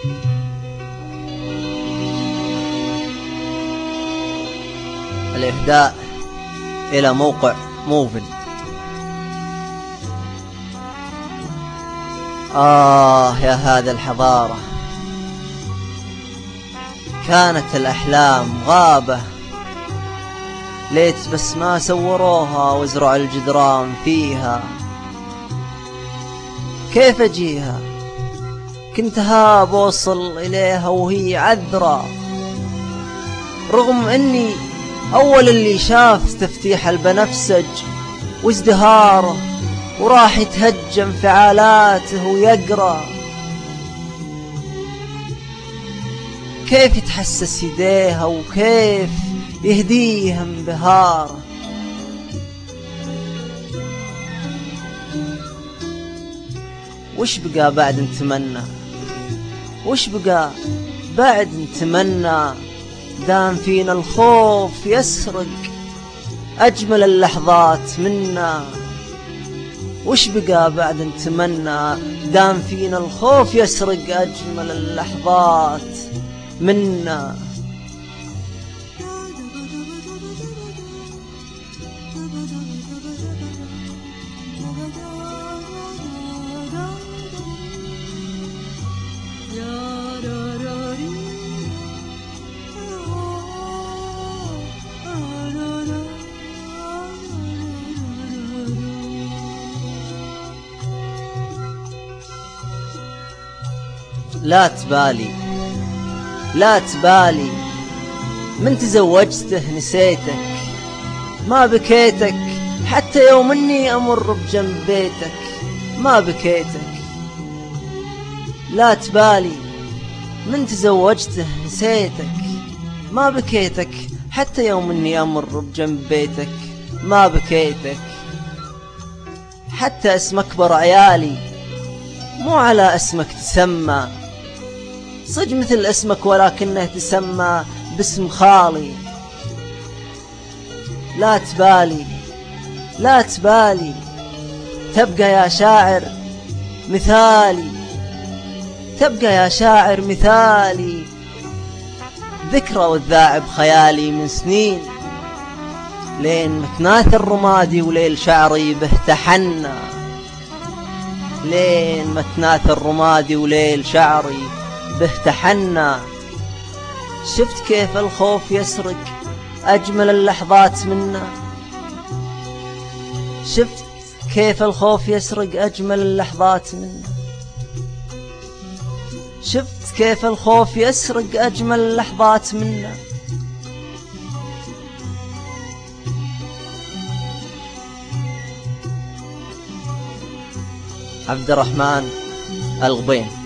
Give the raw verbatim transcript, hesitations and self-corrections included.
الإهداء إلى موقع موفن. آه يا هذا الحضارة، كانت الأحلام غابة، ليت بس ما سوروها وزرعوا الجدران فيها. كيف أجيها؟ كنت هاب وصل إليها وهي عذرة، رغم أني أول اللي شاف تفتيح البنفسج وازدهاره وراح يتهجى انفعالاته ويقرأ. كيف يتحسس يديها وكيف يهديها انبهاره. وش بقى بعد نتمنى؟ وش بقى بعد نتمنى؟ دام فينا الخوف يسرق أجمل اللحظات منا. وش بقى بعد نتمنى؟ دام فينا الخوف يسرق أجمل اللحظات منا. لا تبالي لا تبالي من تزوجته نسيتك، ما بكيتك حتى يوم اني امر بجنب بيتك، ما بكيتك. لا تبالي من تزوجته نسيتك، ما بكيتك حتى يوم اني امر بجنب بيتك، ما بكيتك. حتى اسم اكبر عيالي مو على اسمك تسمى، صج مثل اسمك ولكنه تسمى باسم خالي. لا تبالي لا تبالي تبقى يا شاعر مثالي، تبقى يا شاعر مثالي، ذكرى والذاعب خيالي من سنين، لين متناث الرمادي وليل شعري به تحنى، لين متناث الرمادي وليل شعري به تحنى. شفت كيف الخوف يسرق أجمل اللحظات منا؟ شفت كيف الخوف يسرق أجمل اللحظات منا؟ شفت كيف الخوف يسرق أجمل اللحظات منا؟ عبد الرحمن الغبين.